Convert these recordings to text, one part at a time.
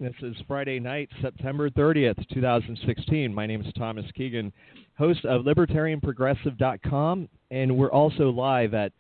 This is Friday night, September 30th, 2016. My name is Thomas Keegan, host of LibertarianProgressive.com, and we're also live at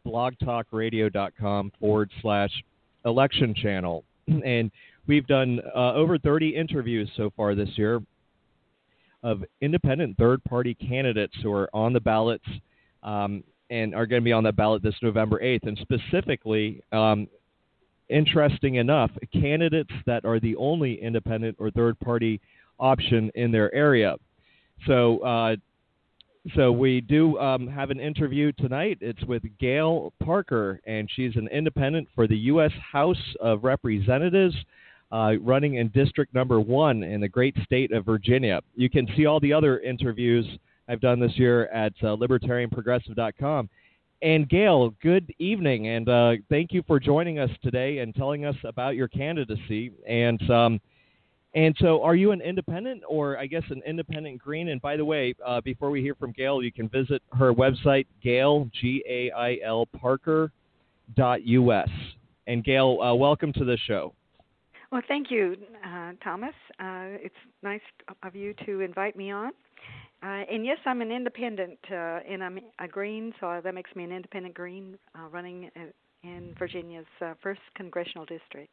blogtalkradio.com/election channel. And we've done over 30 interviews so far this year of independent third-party candidates who are on the ballots and are going to be on the ballot this November 8th. And specifically, interesting enough, candidates that are the only independent or third-party option in their area. So we do have an interview tonight. It's with Gail Parker, and she's an independent for the U.S. House of Representatives, running in District Number 1 in the great state of Virginia. You can see all the other interviews I've done this year at LibertarianProgressive.com. And Gail, good evening, and thank you for joining us today and telling us about your candidacy. And so are you an independent, or I guess an independent green? And by the way, before we hear from Gail, you can visit her website, Gail, Gail, Parker.us. And Gail, welcome to the show. Well, thank you, Thomas. It's nice of you to invite me on. And yes, I'm an independent, and I'm a green, so that makes me an independent green running in Virginia's 1st Congressional District.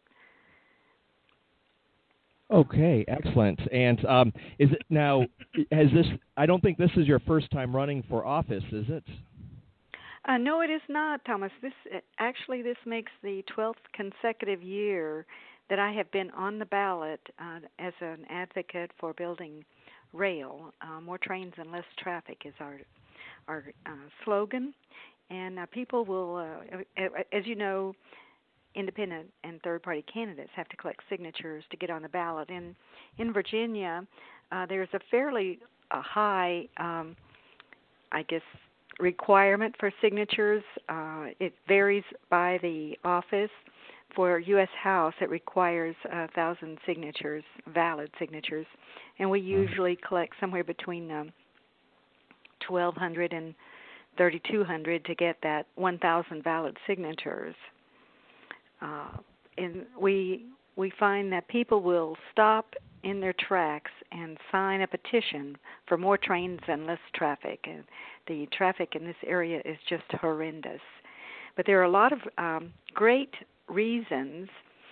Okay, excellent. And is it now? Has this? I don't think this is your first time running for office, is it? No, it is not, Thomas. This makes the 12th consecutive year that I have been on the ballot as an advocate for building rail. More trains and less traffic is our slogan, and people will, as you know, independent and third-party candidates have to collect signatures to get on the ballot. And in Virginia, there's a fairly high, requirement for signatures. It varies by the office. For U.S. House, it requires 1,000 signatures, valid signatures, and we usually collect somewhere between 1,200 and 3,200 to get that 1,000 valid signatures. And we find that people will stop in their tracks and sign a petition for more trains and less traffic. And the traffic in this area is just horrendous. But there are a lot of great reasons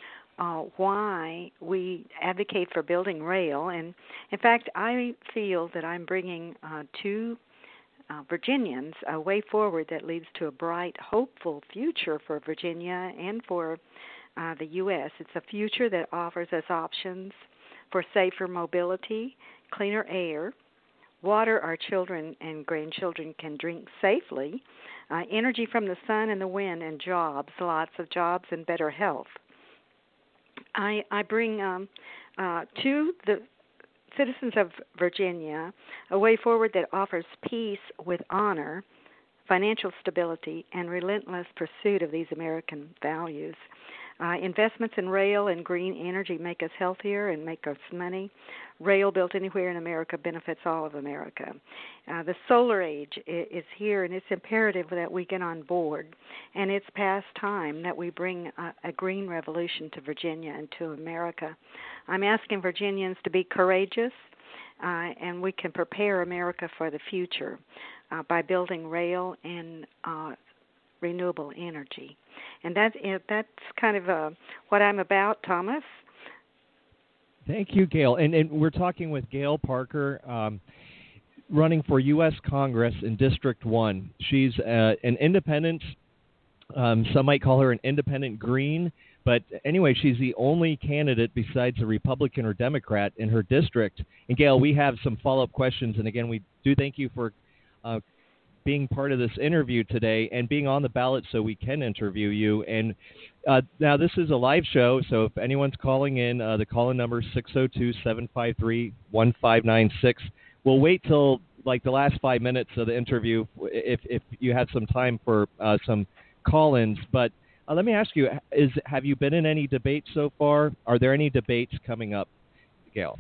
why we advocate for building rail. And in fact, I feel that I'm bringing to Virginians a way forward that leads to a bright, hopeful future for Virginia and for the U.S. It's a future that offers us options for safer mobility, cleaner air, water our children and grandchildren can drink safely, energy from the sun and the wind, and jobs, lots of jobs and better health. I bring to the citizens of Virginia a way forward that offers peace with honor, financial stability, and relentless pursuit of these American values. Investments in rail and green energy make us healthier and make us money. Rail built anywhere in America benefits all of America. The solar age is here, and it's imperative that we get on board. And it's past time that we bring a green revolution to Virginia and to America. I'm asking Virginians to be courageous, and we can prepare America for the future by building rail and renewable energy. And that's kind of what I'm about, Thomas. Thank you, Gail. And we're talking with Gail Parker, running for U.S. Congress in District 1. She's an independent. Some might call her an independent green. But anyway, she's the only candidate besides a Republican or Democrat in her district. And Gail, we have some follow-up questions. And again, we do thank you for being part of this interview today and being on the ballot so we can interview you. And now this is a live show, so if anyone's calling in, the call-in number is 602-753-1596. We'll wait till like the last 5 minutes of the interview if you have some time for some call-ins. But let me ask you, have you been in any debates so far? Are there any debates coming up, Gail?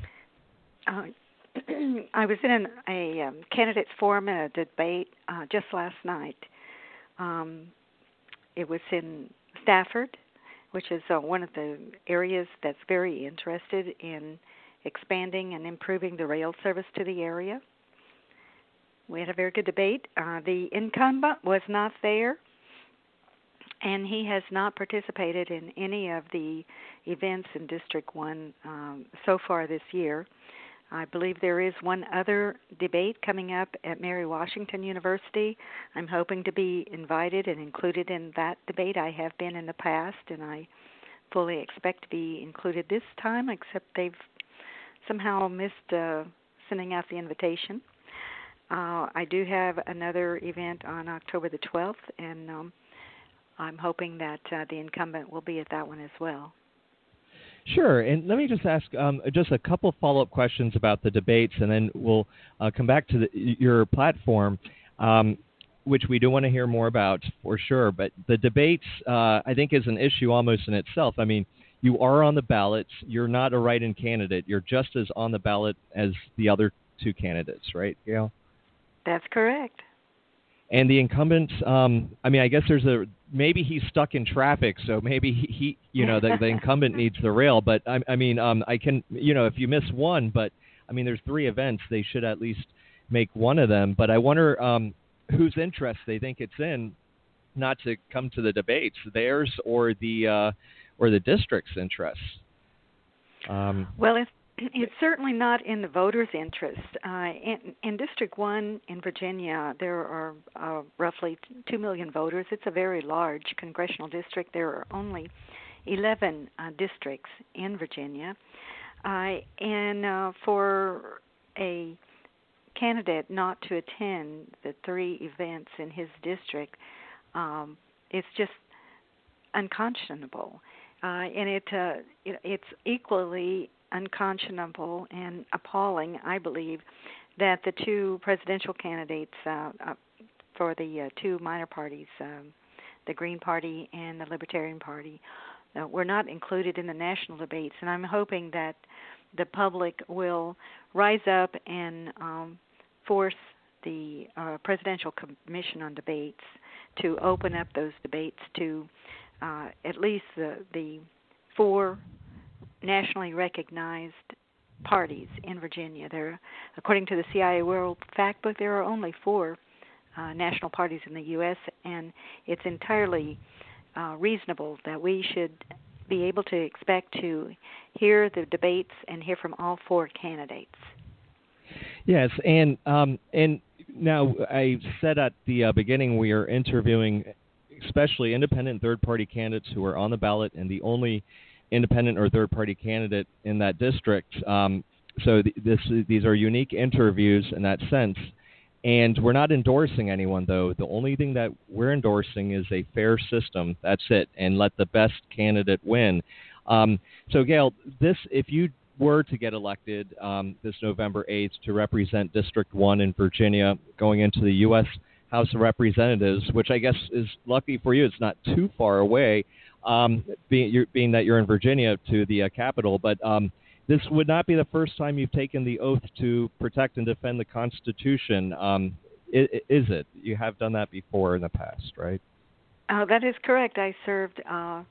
I was in a candidates forum and a debate just last night. It was in Stafford, which is one of the areas that's very interested in expanding and improving the rail service to the area. We had a very good debate. The incumbent was not there, and he has not participated in any of the events in District 1 so far this year. I believe there is one other debate coming up at Mary Washington University. I'm hoping to be invited and included in that debate. I have been in the past, and I fully expect to be included this time, except they've somehow missed sending out the invitation. I do have another event on October the 12th, and I'm hoping that the incumbent will be at that one as well. Sure, and let me just ask just a couple follow-up questions about the debates, and then we'll come back to your platform, which we do want to hear more about for sure. But the debates, I think, is an issue almost in itself. I mean, you are on the ballots. You're not a write-in candidate. You're just as on the ballot as the other two candidates, right, Gail? That's correct. And the incumbent, I mean, I guess maybe he's stuck in traffic, so maybe he the incumbent needs the rail. But I mean, I can, if you miss one, but I mean, there's 3 events, they should at least make one of them. But I wonder whose interest they think it's in not to come to the debates, theirs or the district's interests. Well, it's certainly not in the voters' interest. In District 1 in Virginia, there are roughly 2 million voters. It's a very large congressional district. There are only 11 districts in Virginia. And for a candidate not to attend the 3 events in his district, it's just unconscionable. And it's equally unconscionable and appalling, I believe, that the 2 presidential candidates for the 2 minor parties, the Green Party and the Libertarian Party, were not included in the national debates. And I'm hoping that the public will rise up and force the Presidential Commission on Debates to open up those debates to at least the 4 nationally recognized parties in Virginia. According to the CIA World Factbook, there are only 4 national parties in the U.S., and it's entirely reasonable that we should be able to expect to hear the debates and hear from all 4 candidates. Yes, and now I said at the beginning we are interviewing especially independent third-party candidates who are on the ballot and the only independent or third-party candidate in that district. So these are unique interviews in that sense. And we're not endorsing anyone, though. The only thing that we're endorsing is a fair system. That's it. And let the best candidate win. So, Gail, if you were to get elected this November 8th to represent District 1 in Virginia going into the U.S. House of Representatives, which I guess is lucky for you. It's not too far away, being that you're in Virginia to the Capitol. But this would not be the first time you've taken the oath to protect and defend the Constitution. Is it? You have done that before in the past, right? That is correct. I served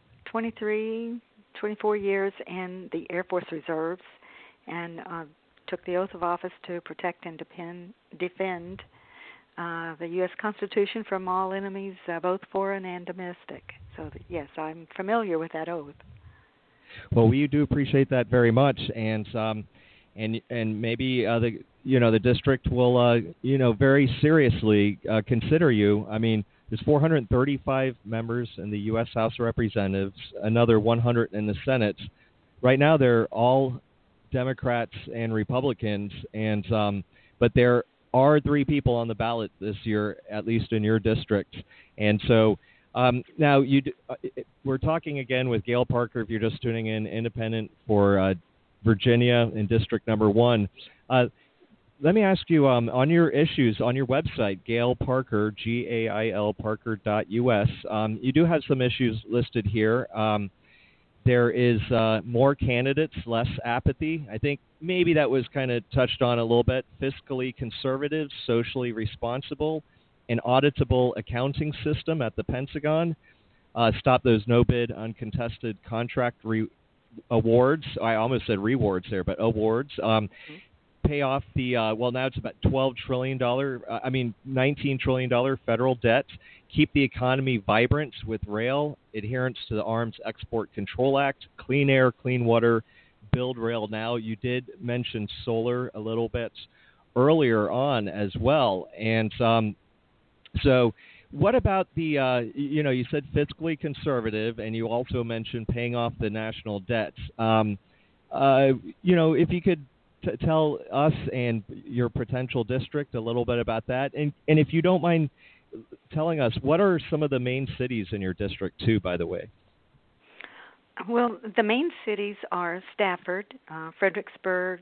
24 years in the Air Force Reserves and took the oath of office to protect and defend the U.S. Constitution from all enemies, both foreign and domestic. So, yes, I'm familiar with that oath. Well, we do appreciate that very much, and maybe the district will very seriously consider you. I mean, there's 435 members in the U.S. House of Representatives, another 100 in the Senate. Right now, they're all Democrats and Republicans, but there are 3 people on the ballot this year, at least in your district. And so now we're talking again with Gail Parker, if you're just tuning in, independent for Virginia in District Number 1. Let me ask you, on your issues, on your website, Gail Parker, GAIL Parker.us, you do have some issues listed here. There is more candidates, less apathy. I think maybe that was kind of touched on a little bit. Fiscally conservative, socially responsible, an auditable accounting system at the Pentagon, stop those no-bid, uncontested contract awards. I almost said rewards there, but awards. Pay off the now it's about $12 trillion. $19 trillion federal debt. Keep the economy vibrant with rail adherence to the Arms Export Control Act, clean air, clean water. Build rail now. You did mention solar a little bit earlier on as well, and so. What about the, you said fiscally conservative, and you also mentioned paying off the national debts. If you could tell us and your potential district a little bit about that. And if you don't mind telling us, what are some of the main cities in your district, too, by the way? Well, the main cities are Stafford, Fredericksburg,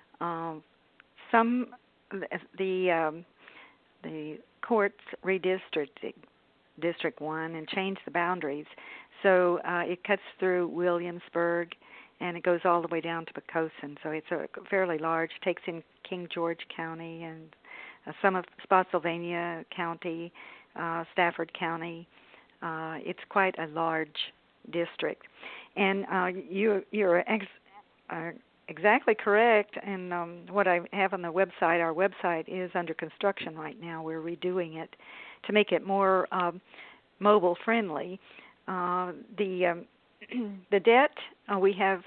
the courts redistricted District 1 and changed the boundaries. So it cuts through Williamsburg, and it goes all the way down to Poquoson. So it's fairly large. Takes in King George County and some of Spotsylvania County, Stafford County. It's quite a large district. And you're exactly correct. And what I have on the website, our website is under construction right now. We're redoing it to make it more mobile friendly. The debt we have,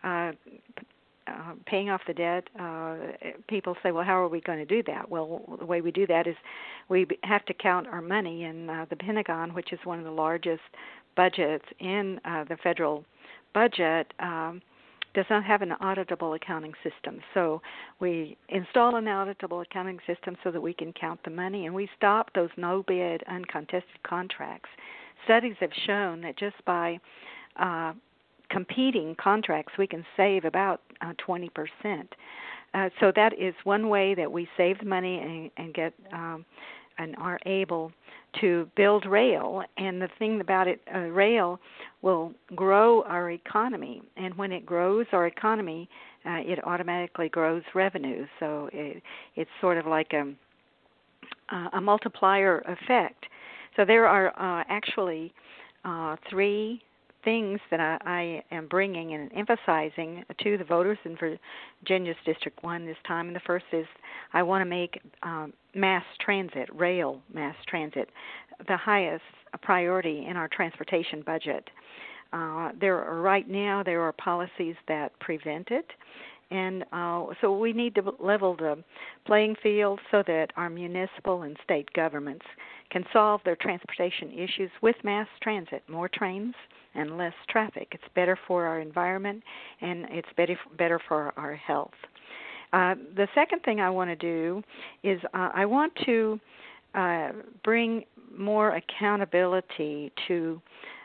paying off the debt, people say, well, how are we going to do that? Well, the way we do that is we have to count our money, and the Pentagon, which is one of the largest budgets in the federal budget, does not have an auditable accounting system. So we install an auditable accounting system so that we can count the money, and we stop those no-bid, uncontested contracts. Studies have shown that just by competing contracts, we can save about 20%. So that is one way that we save money and get and are able to build rail. And the thing about it, rail will grow our economy. And when it grows our economy, it automatically grows revenue. So it's sort of like a multiplier effect. So there are actually three things that I am bringing and emphasizing to the voters in Virginia's District 1 this time. And the first is I want to make mass transit, rail mass transit, the highest priority in our transportation budget. Right now there are policies that prevent it. And so we need to level the playing field so that our municipal and state governments can solve their transportation issues with mass transit, more trains and less traffic. It's better for our environment, and it's better for our health. The second thing I want to do is I want to bring more accountability to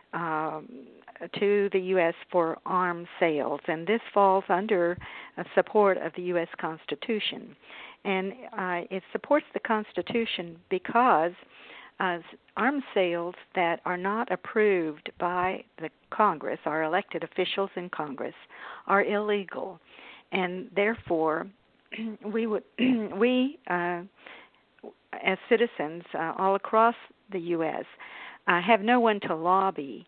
the U.S. for arms sales, and this falls under support of the U.S. Constitution. And it supports the Constitution because arms sales that are not approved by the Congress, our elected officials in Congress, are illegal, and therefore we as citizens all across the U.S. Have no one to lobby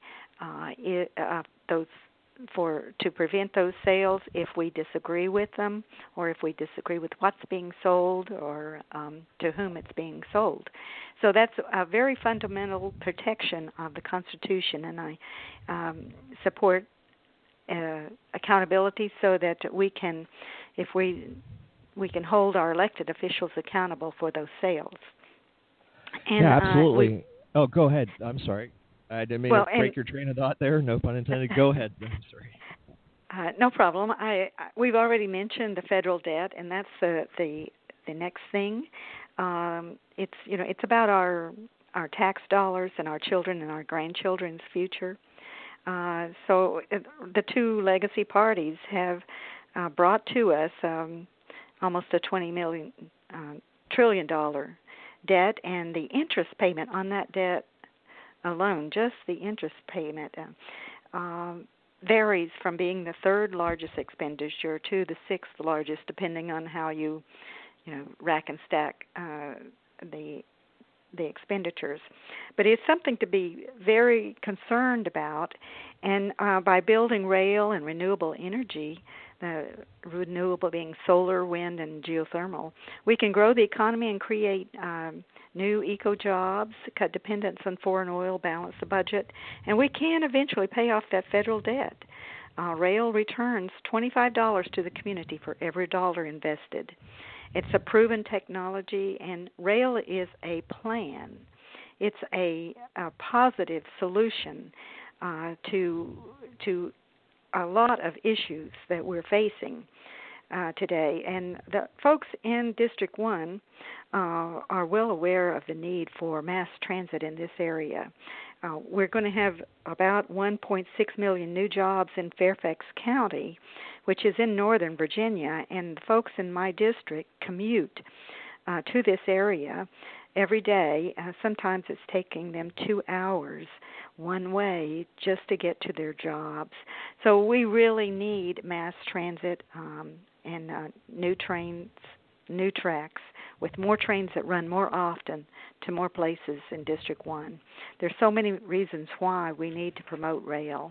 to prevent those sales if we disagree with them, or if we disagree with what's being sold, or to whom it's being sold. So that's a very fundamental protection of the Constitution, and I support accountability so that we can, if we can hold our elected officials accountable for those sales. And, yeah, absolutely. Go ahead. I'm sorry. I didn't mean to break your train of thought there. No pun intended. Go ahead. I'm sorry. No problem. We've already mentioned the federal debt, and that's the next thing. It's about our tax dollars and our children and our grandchildren's future. So the two legacy parties have brought to us almost a $20 trillion debt, and the interest payment on that debt alone, just the interest payment, varies from being the third largest expenditure to the sixth largest, depending on how you rack and stack the the expenditures. But it's something to be very concerned about, and by building rail and renewable energy, the renewable being solar, wind, and geothermal, we can grow the economy and create new eco-jobs, cut dependence on foreign oil, balance the budget, and we can eventually pay off that federal debt. Rail returns $25 to the community for every dollar invested. It's a proven technology, and rail is a plan. It's a positive solution to a lot of issues that we're facing today. And the folks in District 1 are well aware of the need for mass transit in this area. We're going to have about 1.6 million new jobs in Fairfax County, which is in northern Virginia, and the folks in my district commute to this area every day. Sometimes it's taking them 2 hours one way just to get to their jobs. So we really need mass transit and new trains, new tracks, with more trains that run more often to more places in District 1. There's so many reasons why we need to promote rail.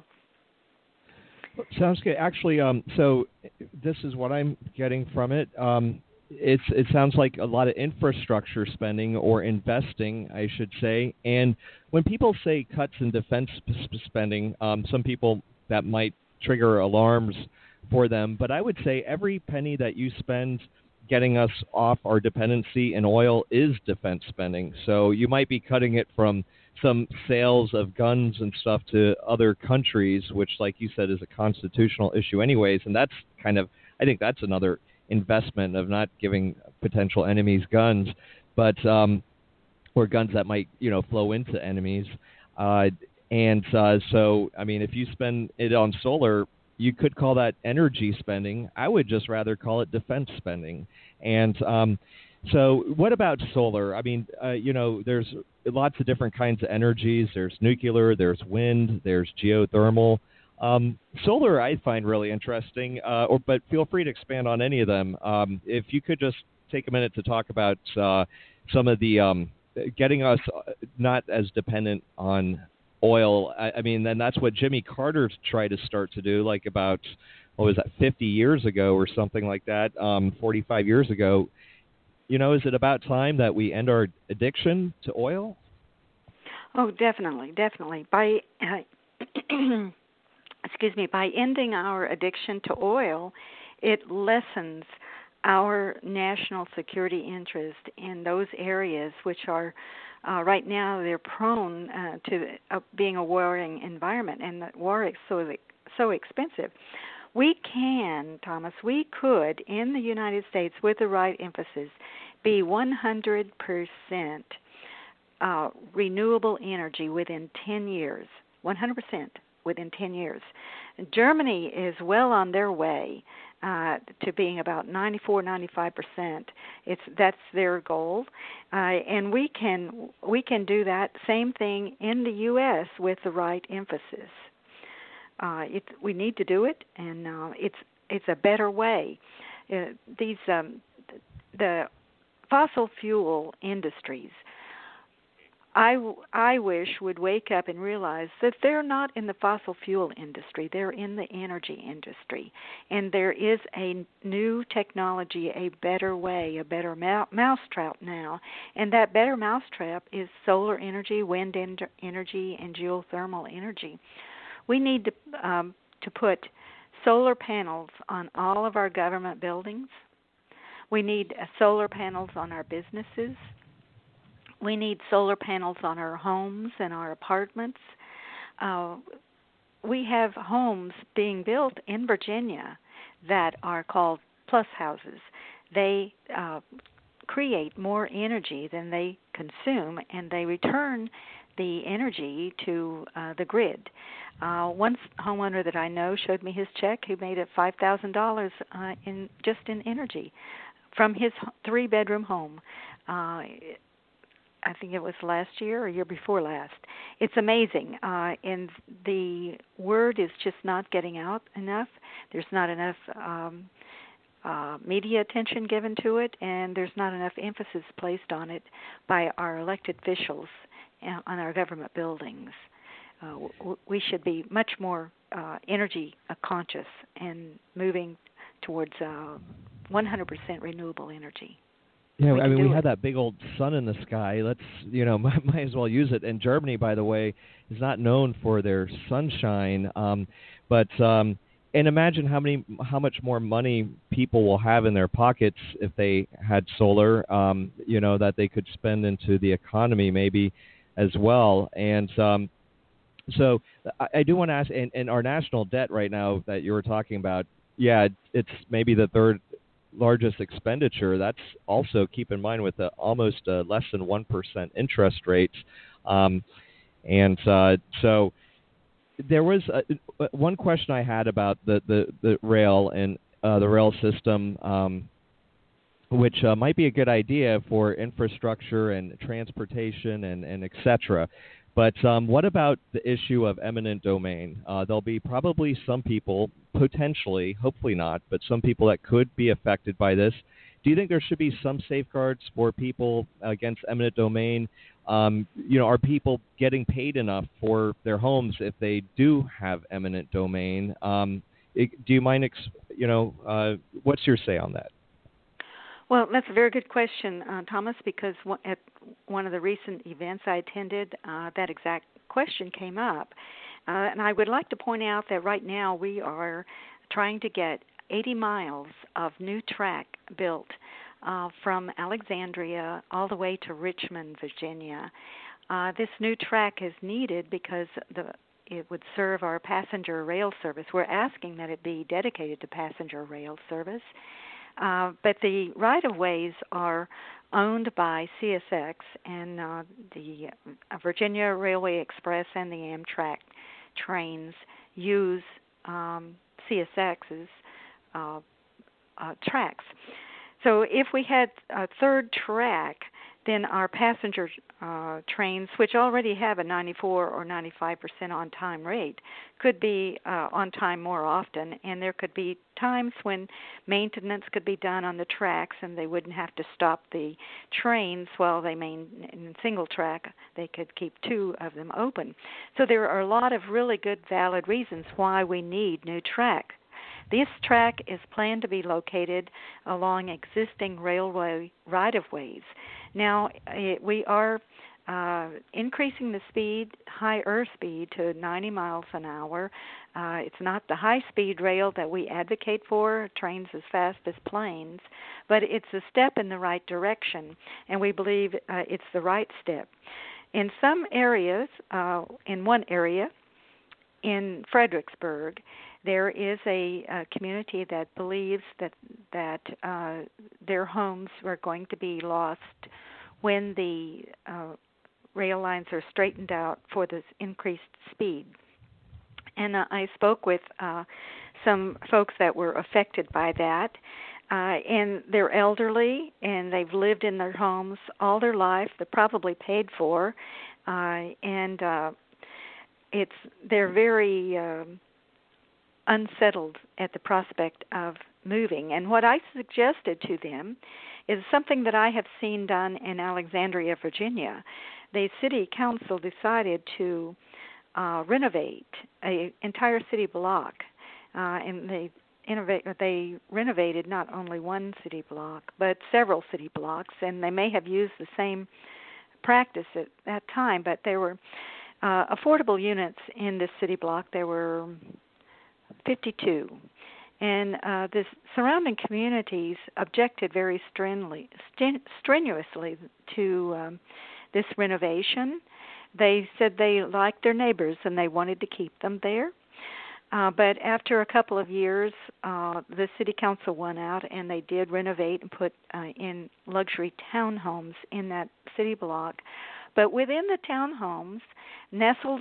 Sounds good. Actually, so this is what I'm getting from it. It sounds like a lot of infrastructure spending or investing, I should say. And when people say cuts in defense spending, some people that might trigger alarms for them. But I would say every penny that you spend getting us off our dependency in oil is defense spending. So you might be cutting it from some sales of guns and stuff to other countries, which, like you said, is a constitutional issue anyways. And that's kind of, I think that's another investment of not giving potential enemies guns, but or guns that might, flow into enemies. So, I mean, if you spend it on solar, you could call that energy spending. I would just rather call it defense spending. And so what about solar? I mean, there's lots of different kinds of energies. There's nuclear, there's wind, there's geothermal. Solar I find really interesting, but feel free to expand on any of them. If you could just take a minute to talk about some of the getting us not as dependent on oil. I mean, then that's what Jimmy Carter tried to start to do, like about, 50 years ago or something like that, 45 years ago. Is it about time that we end our addiction to oil? Oh, definitely. By by ending our addiction to oil, it lessens our national security interest in those areas which are right now they're prone to being a warring environment, and the war is so expensive. We could, in the United States, with the right emphasis, be 100% renewable energy within 10 years. 100% within 10 years. Germany is well on their way to being about 94-95%. That's their goal, and we can do that same thing in the U.S. with the right emphasis. We need to do it, and it's a better way. The fossil fuel industries, I wish would wake up and realize that they're not in the fossil fuel industry, they're in the energy industry. And there is a new technology, a better way, a better mousetrap now. And that better mousetrap is solar energy, wind energy, and geothermal energy. We need to put solar panels on all of our government buildings. We need solar panels on our businesses. We need solar panels on our homes and our apartments. We have homes being built in Virginia that are called plus houses. They create more energy than they consume, and they return the energy to the grid. One homeowner that I know showed me his check. He made it $5,000 in energy from his 3-bedroom home. I think it was last year or year before last. It's amazing, and the word is just not getting out enough. There's not enough media attention given to it, and there's not enough emphasis placed on it by our elected officials on our government buildings. We should be much more energy conscious and moving towards 100% renewable energy. Yeah, I mean, we have that big old sun in the sky. Let's, might as well use it. And Germany, by the way, is not known for their sunshine. And imagine how much more money people will have in their pockets if they had solar, that they could spend into the economy maybe as well. And so I do want to ask, and our national debt right now that you were talking about, yeah, it's maybe the third largest expenditure. That's also, keep in mind, with almost less than 1% interest rates. So there was one question I had about the rail and the rail system, which might be a good idea for infrastructure and transportation and et cetera. But what about the issue of eminent domain? There'll be probably some people, potentially, hopefully not, but some people that could be affected by this. Do you think there should be some safeguards for people against eminent domain? Are people getting paid enough for their homes if they do have eminent domain? Do you mind, what's your say on that? Well, that's a very good question, Thomas, because at one of the recent events I attended, that exact question came up. And I would like to point out that right now we are trying to get 80 miles of new track built from Alexandria all the way to Richmond, Virginia. This new track is needed because it would serve our passenger rail service. We're asking that it be dedicated to passenger rail service. But the right-of-ways are owned by CSX, and the Virginia Railway Express and the Amtrak trains use CSX's tracks. So if we had a third track, then our passenger trains, which already have a 94 or 95% on-time rate, could be on time more often, and there could be times when maintenance could be done on the tracks and they wouldn't have to stop the trains while they in single track. They could keep two of them open. So there are a lot of really good, valid reasons why we need new track. This track is planned to be located along existing railway right-of-ways. Now, we are increasing the speed, higher speed, to 90 miles an hour. It's not the high-speed rail that we advocate for, trains as fast as planes, but it's a step in the right direction, and we believe it's the right step. In some areas, in one area, in Fredericksburg, there is a community that believes that their homes are going to be lost when the rail lines are straightened out for this increased speed. And I spoke with some folks that were affected by that, and they're elderly, and they've lived in their homes all their life. They're probably paid for, and they're very unsettled at the prospect of moving. And what I suggested to them is something that I have seen done in Alexandria, Virginia. The city council decided to renovate an entire city block, and they renovated not only one city block, but several city blocks, and they may have used the same practice at that time, but there were affordable units in this city block. There were 52. And the surrounding communities objected very strenuously to this renovation. They said they liked their neighbors and they wanted to keep them there. But after a couple of years, the city council went out and they did renovate and put in luxury townhomes in that city block. But within the townhomes, nestled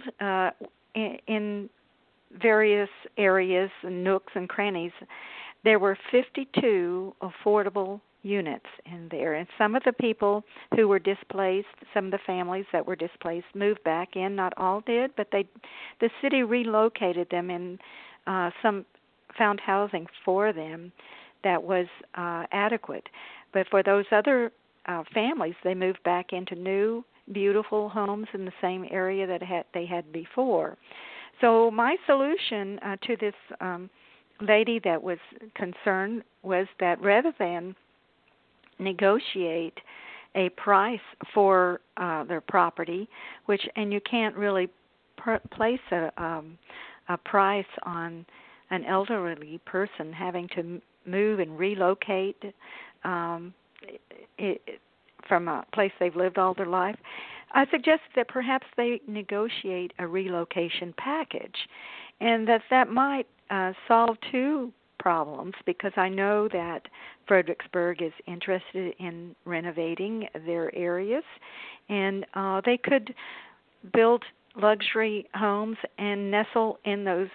in various areas and nooks and crannies, there were 52 affordable units in there. And some of the people who were displaced, some of the families that were displaced, moved back in. Not all did, but the city relocated them and some found housing for them. that was adequate. But for those other families, they moved back into new, beautiful homes in the same area that they had before. So my solution to this lady that was concerned was that rather than negotiate a price for their property, and you can't really place a price on an elderly person having to move and relocate from a place they've lived all their life, I suggest that perhaps they negotiate a relocation package, and that might solve two problems, because I know that Fredericksburg is interested in renovating their areas, and they could build luxury homes and nestle in those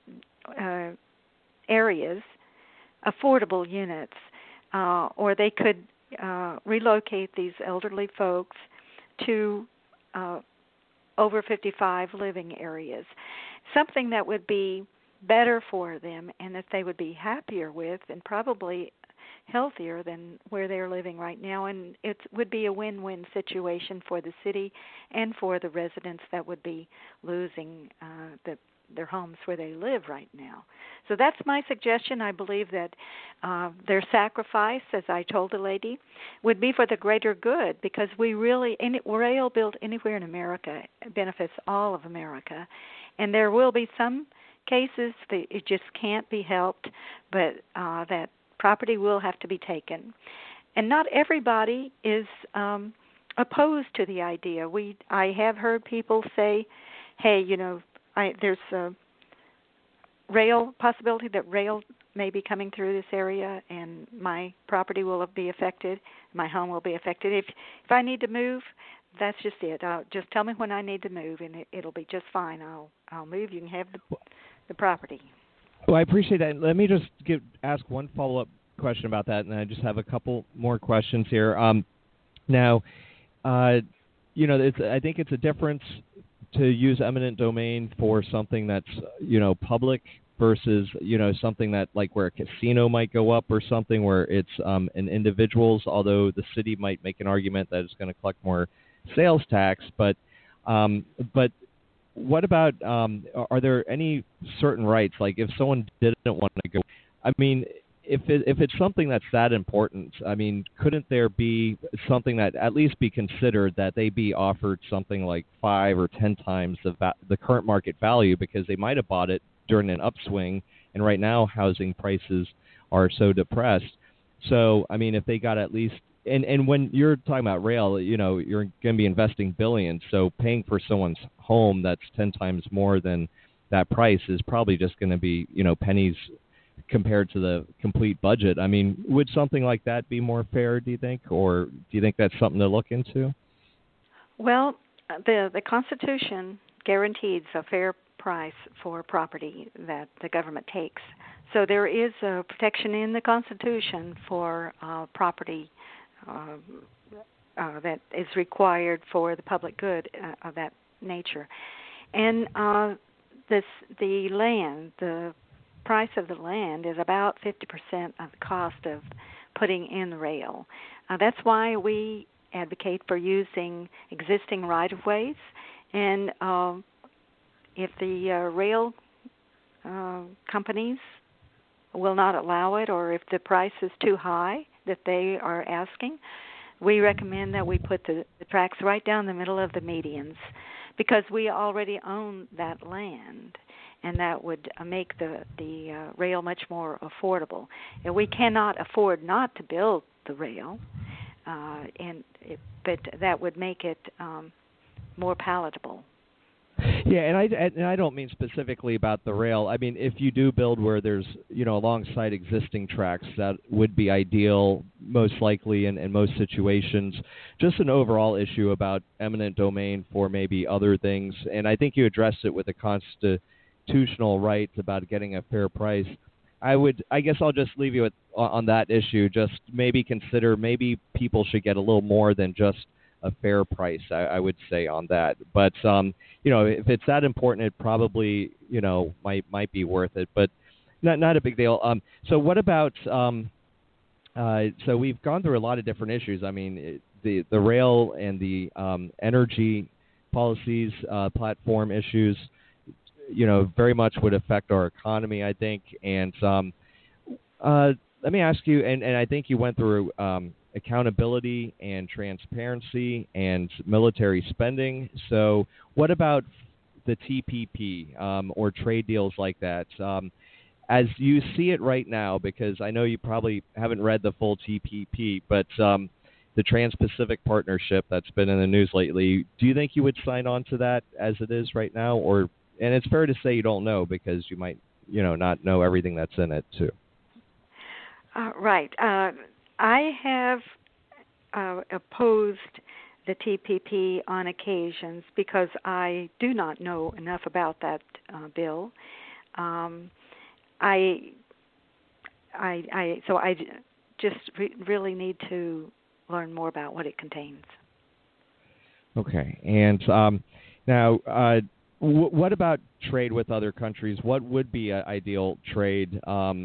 areas affordable units, or they could relocate these elderly folks to over 55 living areas, something that would be better for them and that they would be happier with, and probably healthier than where they're living right now. And it would be a win-win situation for the city and for the residents that would be losing their homes where they live right now. So that's my suggestion. I believe that their sacrifice, as I told the lady, would be for the greater good, because rail built anywhere in America benefits all of America. And there will be some cases that it just can't be helped, but that property will have to be taken. And not everybody is opposed to the idea. I have heard people say, hey, there's a possibility that rail may be coming through this area, and my property will be affected, my home will be affected. If I need to move, that's just it. Just tell me when I need to move, and it'll be just fine. I'll move. You can have the property. Well, I appreciate that. Let me just ask one follow-up question about that, and I just have a couple more questions here. Now, I think it's a difference to use eminent domain for something that's, public versus, something that like where a casino might go up or something where it's an individual's, although the city might make an argument that it's going to collect more sales tax. But what about, are there any certain rights? Like if someone didn't want to go, I mean, if it's something that's that important, I mean, couldn't there be something that at least be considered that they be offered something like 5 or 10 times the current market value, because they might have bought it during an upswing, and right now housing prices are so depressed. So, I mean, if they got at least, and when you're talking about rail, you're going to be investing billions, so paying for someone's home that's 10 times more than that price is probably just going to be, pennies compared to the complete budget. I mean, would something like that be more fair, do you think? Or do you think that's something to look into? Well, the Constitution guarantees a fair price for property that the government takes. So there is a protection in the Constitution for property that is required for the public good of that nature. And the price of the land is about 50% of the cost of putting in the rail. That's why we advocate for using existing right-of-ways. And if the rail companies will not allow it, or if the price is too high that they are asking, we recommend that we put the tracks right down the middle of the medians, because we already own that land, and that would make the rail much more affordable. And we cannot afford not to build the rail, but that would make it more palatable. Yeah, and I don't mean specifically about the rail. I mean, if you do build where there's, alongside existing tracks, that would be ideal, most likely in most situations. Just an overall issue about eminent domain for maybe other things, and I think you addressed it with the constitutional rights about getting a fair price. I guess I'll just leave you on that issue. Just maybe consider maybe people should get a little more than just a fair price, I would say, on that. But if it's that important, it probably might be worth it. But not a big deal. So what about So we've gone through a lot of different issues. I mean, the rail and the energy policies, platform issues, very much would affect our economy, I think. And let me ask you, and I think you went through accountability and transparency and military spending. So what about the TPP or trade deals like that? As you see it right now, because I know you probably haven't read the full TPP, but the Trans-Pacific Partnership that's been in the news lately, do you think you would sign on to that as it is right now? And it's fair to say you don't know because you might, not know everything that's in it too. Right. I have opposed the TPP on occasions because I do not know enough about that bill. So I just really need to learn more about what it contains. Okay. And now, what about trade with other countries? What would be an ideal trade?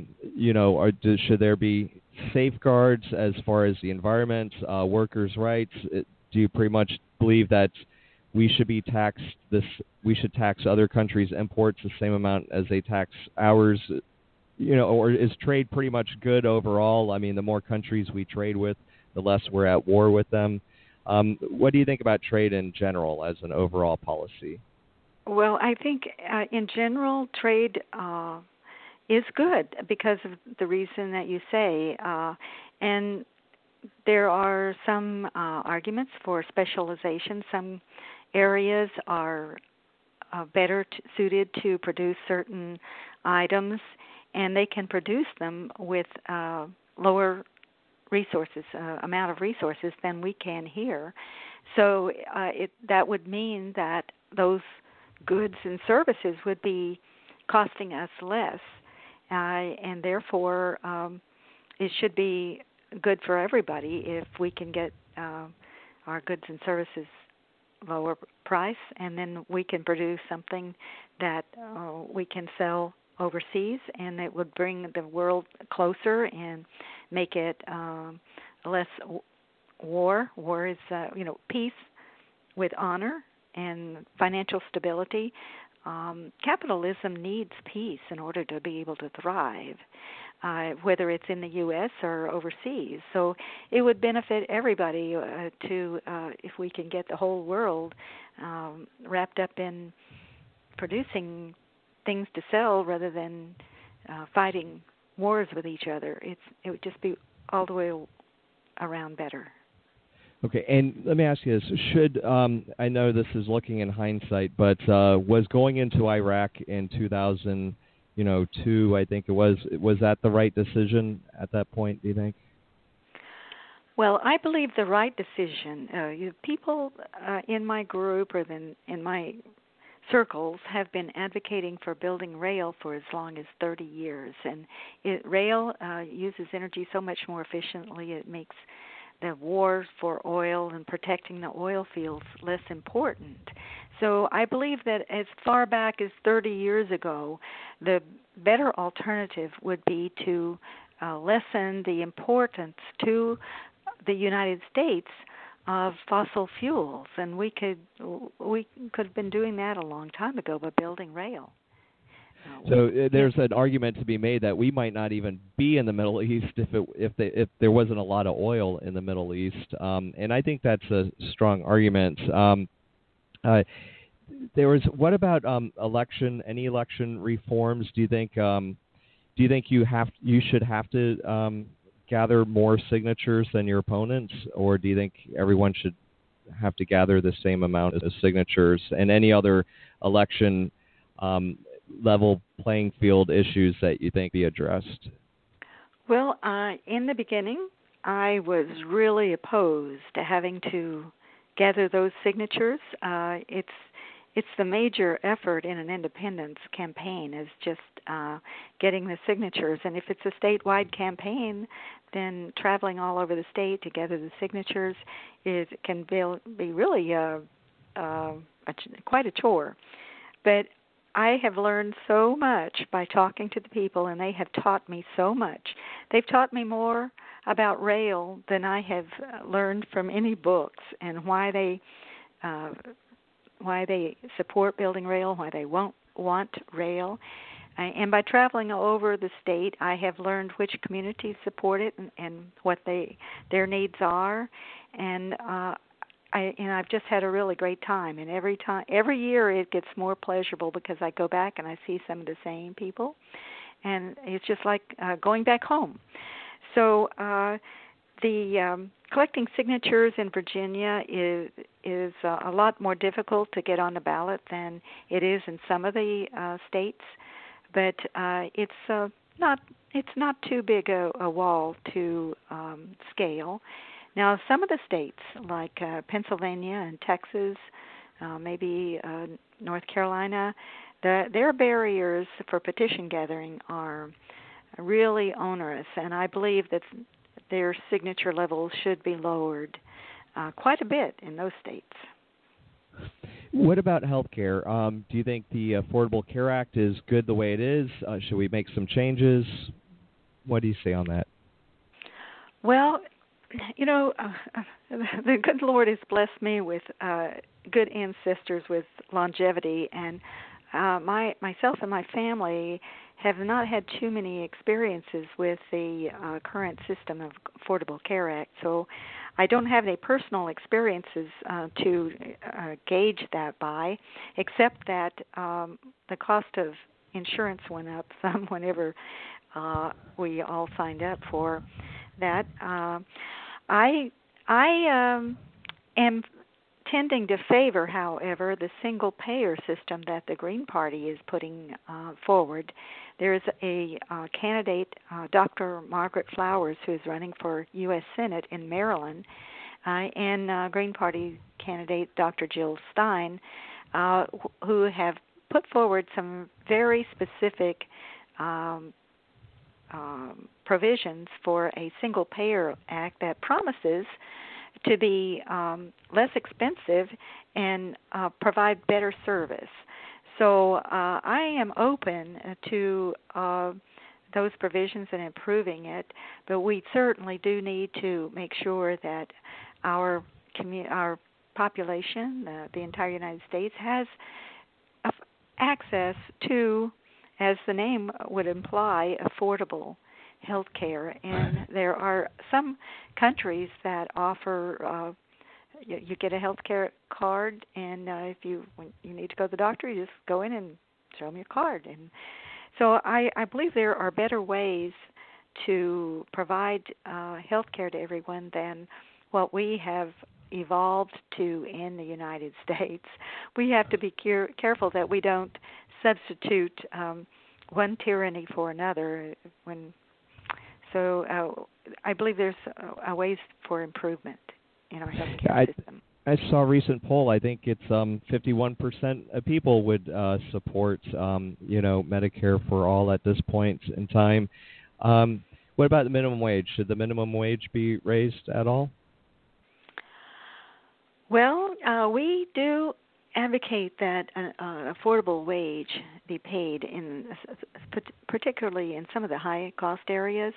Should there be safeguards as far as the environment, workers' rights? Do you pretty much believe that we should be taxed we should tax other countries' imports the same amount as they tax ours? Or is trade pretty much good overall? I mean, the more countries we trade with, the less we're at war with them. What do you think about trade in general as an overall policy? Well, I think in general, trade is good because of the reason that you say. And there are some arguments for specialization. Some areas are better suited to produce certain items, and they can produce them with lower resources, amount of resources than we can here. So that would mean that those goods and services would be costing us less, and therefore it should be good for everybody if we can get our goods and services lower price, and then we can produce something that we can sell overseas, and it would bring the world closer and make it less war. War is peace with honor and financial stability. Capitalism needs peace in order to be able to thrive, whether it's in the U.S. or overseas. So it would benefit everybody if we can get the whole world wrapped up in producing things to sell rather than fighting wars with each other. It would just be all the way around better. Okay, and let me ask you this: I know this is looking in hindsight, but was going into Iraq in 2002, I think it was that the right decision at that point? Do you think? Well, I believe the right decision. People in my group or in my circles have been advocating for building rail for as long as 30 years, and rail uses energy so much more efficiently. It makes the war for oil and protecting the oil fields less important. So I believe that as far back as 30 years ago, the better alternative would be to lessen the importance to the United States of fossil fuels, and we could have been doing that a long time ago by building rail. So there's an argument to be made that we might not even be in the Middle East if there wasn't a lot of oil in the Middle East, and I think that's a strong argument. What about any election reforms? Do you think you should have to gather more signatures than your opponents, or do you think everyone should have to gather the same amount of signatures, and any other election level playing field issues that you think be addressed? Well, in the beginning, I was really opposed to having to gather those signatures. It's the major effort in an independence campaign is just getting the signatures. And if it's a statewide campaign, then traveling all over the state to gather the signatures can be really quite a chore. But I have learned so much by talking to the people, and they have taught me so much. They've taught me more about rail than I have learned from any books, and why they support building rail, why they won't want rail. And by traveling over the state, I have learned which communities support it and what their needs are, and I've just had a really great time. And every year, it gets more pleasurable because I go back and I see some of the same people, and it's just like going back home. So the collecting signatures in Virginia is a lot more difficult to get on the ballot than it is in some of the states, but it's not too big a wall to scale. Now, some of the states like Pennsylvania and Texas, maybe North Carolina, their barriers for petition gathering are really onerous, and I believe that their signature levels should be lowered quite a bit in those states. What about health care? Do you think the Affordable Care Act is good the way it is? Should we make some changes? What do you say on that? Well, the good Lord has blessed me with good ancestors with longevity, and myself and my family have not had too many experiences with the current system of Affordable Care Act, so I don't have any personal experiences to gauge that by, except that the cost of insurance went up some whenever we all signed up for that. I am tending to favor, however, the single-payer system that the Green Party is putting forward. There's a candidate, Dr. Margaret Flowers, who is running for U.S. Senate in Maryland, and Green Party candidate Dr. Jill Stein, who have put forward some very specific provisions for a single-payer act that promises to be less expensive and provide better service. So I am open to those provisions and improving it, but we certainly do need to make sure that our population, the entire United States, has access to, as the name would imply, affordable health care. And there are some countries that offer you get a health care card, and when you need to go to the doctor, you just go in and show them your card. And so I believe there are better ways to provide health care to everyone than what we have evolved to in the United States. We have to be careful that we don't substitute one tyranny for another. So I believe there's a ways for improvement in our healthcare system. I saw a recent poll. I think it's 51% of people would support Medicare for all at this point in time. What about the minimum wage? Should the minimum wage be raised at all? Well, we do advocate that an affordable wage be paid, particularly in some of the high-cost areas.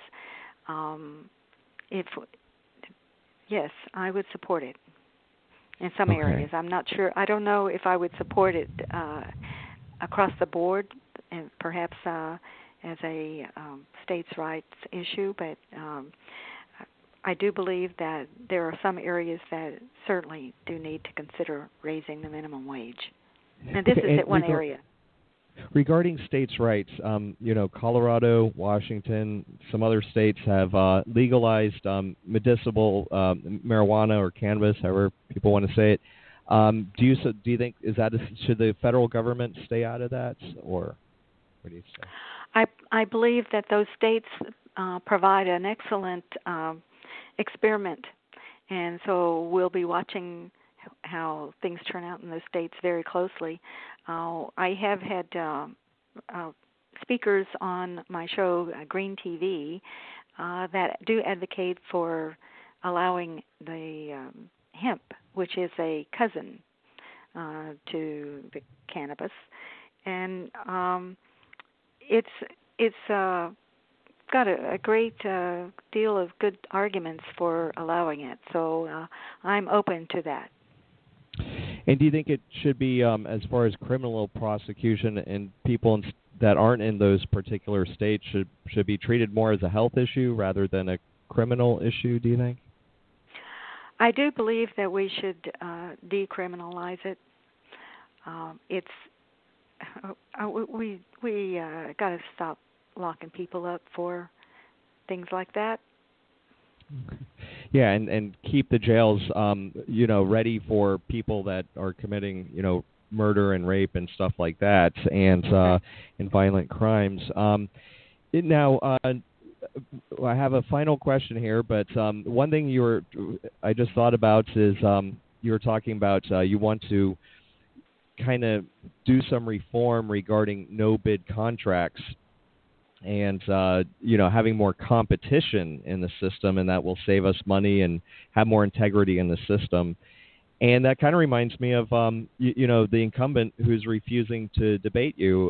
Yes, I would support it in some areas. I'm not sure. I don't know if I would support it across the board, and perhaps as a states' rights issue, but I do believe that there are some areas that certainly do need to consider raising the minimum wage. And this is one area. Regarding states' rights, Colorado, Washington, some other states have legalized medicinal marijuana or cannabis, however people want to say it. Do you think should the federal government stay out of that, or what do you say? I believe that those states provide an excellent experiment, and so we'll be watching how things turn out in those states very closely. I have had speakers on my show, Green TV, that do advocate for allowing the hemp, which is a cousin to the cannabis, and it's got a great deal of good arguments for allowing it. So I'm open to that. And do you think it should be, as far as criminal prosecution and people that aren't in those particular states should be treated more as a health issue rather than a criminal issue, do you think? I do believe that we should decriminalize it. It's we got to stop locking people up for things like that. Yeah, and keep the jails, ready for people that are committing, murder and rape and stuff like that, and violent crimes. Now, I have a final question here, but one thing I just thought about is you were talking about you want to kind of do some reform regarding no-bid contracts and, having more competition in the system, and that will save us money and have more integrity in the system. And that kind of reminds me of, the incumbent who's refusing to debate you.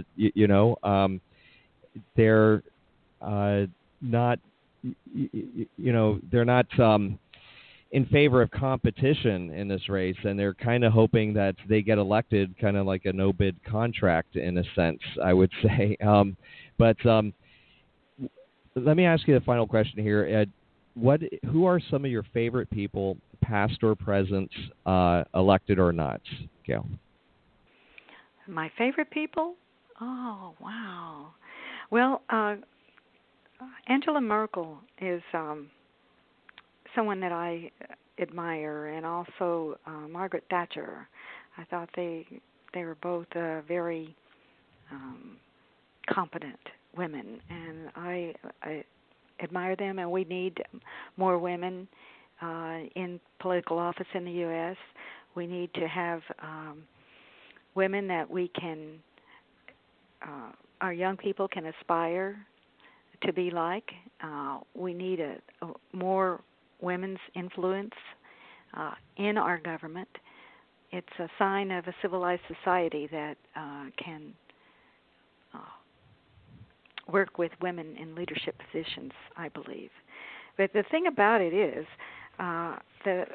They're not, they're not in favor of competition in this race, and they're kind of hoping that they get elected kind of like a no-bid contract in a sense, I would say. But let me ask you the final question here, Ed. Who are some of your favorite people, past or present, elected or not, Gail? My favorite people? Oh, wow. Well, Angela Merkel is someone that I admire, and also Margaret Thatcher. I thought they were both very competent women, and I admire them. And we need more women in political office in the U.S. We need to have women that we can, our young people can aspire to be like. We need a more women's influence in our government. It's a sign of a civilized society that can work with women in leadership positions, I believe. But the thing about it is that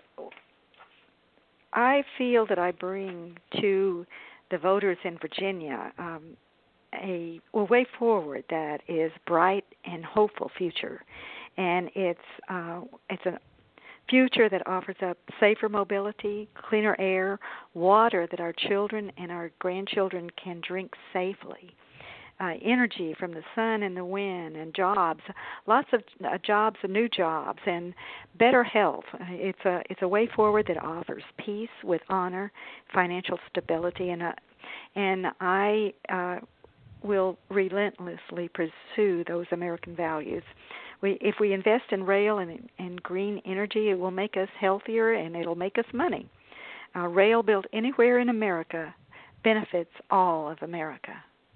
I feel that I bring to the voters in Virginia a way forward that is bright and hopeful future. And it's a future that offers up safer mobility, cleaner air, water that our children and our grandchildren can drink safely, energy from the sun and the wind, and jobs, lots of jobs and new jobs, and better health. It's a way forward that offers peace with honor, financial stability, and I will relentlessly pursue those American values. If we invest in rail and green energy, it will make us healthier and it'll make us money. Rail built anywhere in America benefits all of America.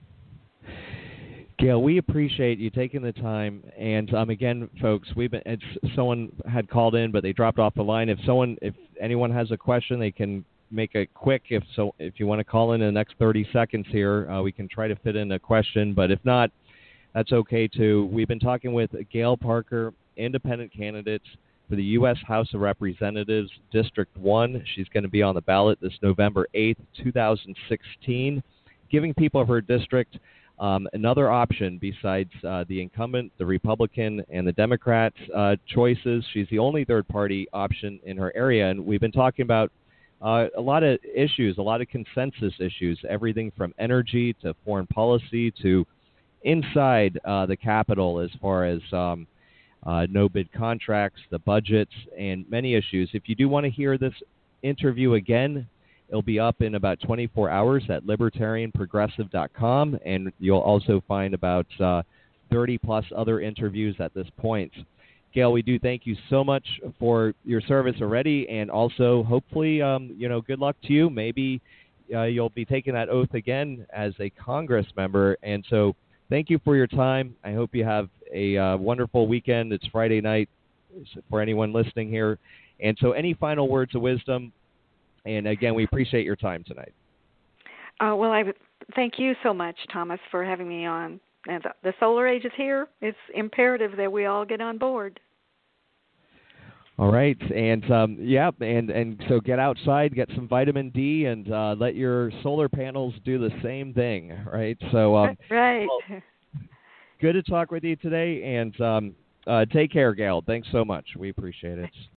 Gail, we appreciate you taking the time. And again, folks, someone had called in, but they dropped off the line. If anyone has a question, they can make it quick. If you want to call in the next 30 seconds here, we can try to fit in a question. But if not, that's okay too. We've been talking with Gail Parker, independent candidate for the U.S. House of Representatives, District 1. She's going to be on the ballot this November 8th, 2016, giving people of her district another option besides the incumbent, the Republican, and the Democrat choices. She's the only third-party option in her area, and we've been talking about a lot of issues, a lot of consensus issues, everything from energy to foreign policy to inside the Capitol as far as no-bid contracts, the budgets, and many issues. If you do want to hear this interview again, it'll be up in about 24 hours at libertarianprogressive.com, and you'll also find about 30-plus other interviews at this point. Gail, we do thank you so much for your service already, and also hopefully, good luck to you. Maybe you'll be taking that oath again as a Congress member, and so thank you for your time. I hope you have a wonderful weekend. It's Friday night for anyone listening here. And so any final words of wisdom? And again, we appreciate your time tonight. Well, I thank you so much, Thomas, for having me on And the solar age is here. It's imperative that we all get on board. All right, and and so get outside, get some vitamin D, and let your solar panels do the same thing, right? So, right. Well, good to talk with you today, and take care, Gail. Thanks so much. We appreciate it.